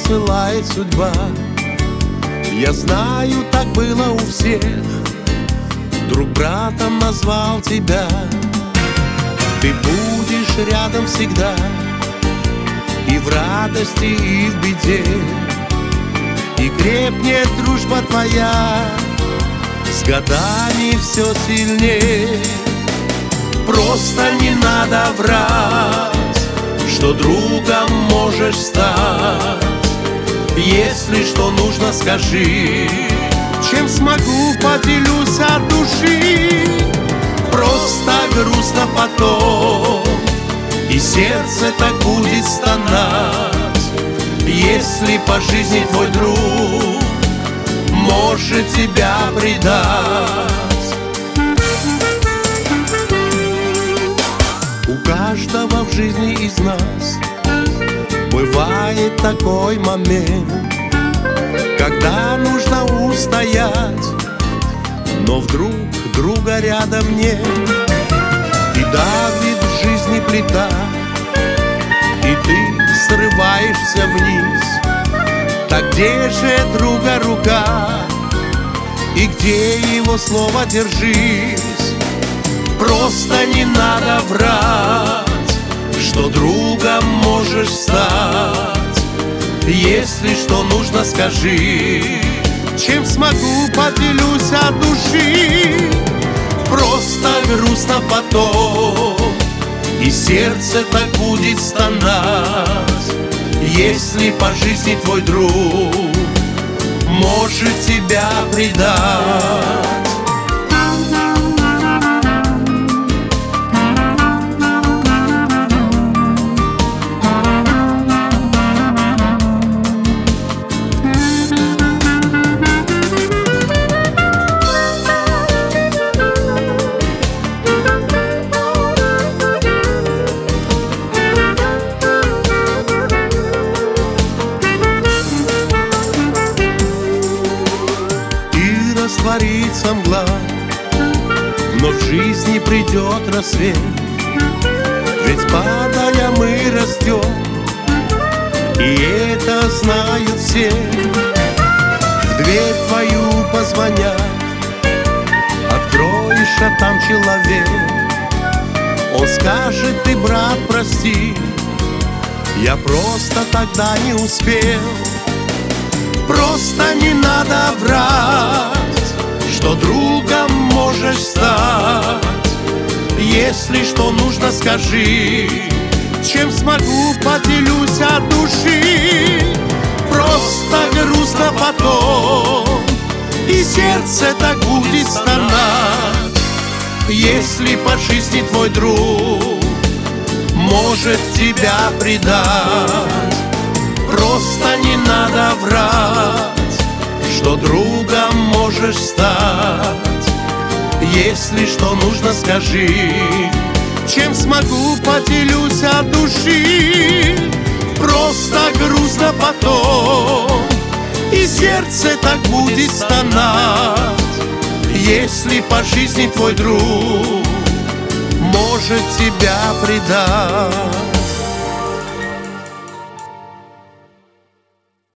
посылает судьба. Я знаю, так было у всех. Друг братом назвал тебя. Ты будешь рядом всегда, и в радости, и в беде. И крепнет дружба твоя с годами все сильнее. Просто не надо врать, что другом можешь стать. Если что нужно, скажи, чем смогу, поделюсь от души. Просто грустно потом, и сердце так будет стонать, если по жизни твой друг может тебя предать. У каждого в жизни из нас бывает такой момент, когда нужно устоять, но вдруг друга рядом нет. И давит в жизни плита, и ты срываешься вниз. Так где же друга рука, и где его слово держись? Просто не надо врать, что другом можешь стать. Если что нужно, скажи, чем смогу, поделюсь от души. Просто грустно потом, и сердце так будет стонать, если по жизни твой друг может тебя предать. Растворится мгла, но в жизни придет рассвет. Ведь падая мы растем, и это знают все. В дверь твою позвонят, откроешь, а там человек. Он скажет: ты, брат, прости, я просто тогда не успел. Просто не надо врать, что другом можешь стать. Если что нужно, скажи, чем смогу, поделюсь от души. Просто грустно потом, и сердце так будет стонать, если по жизни твой друг может тебя предать. Просто не надо врать, что другом можешь стать. Если что нужно, скажи, чем смогу, поделюсь от души. Просто грустно потом, и сердце так будет стонать, если по жизни твой друг может тебя предать.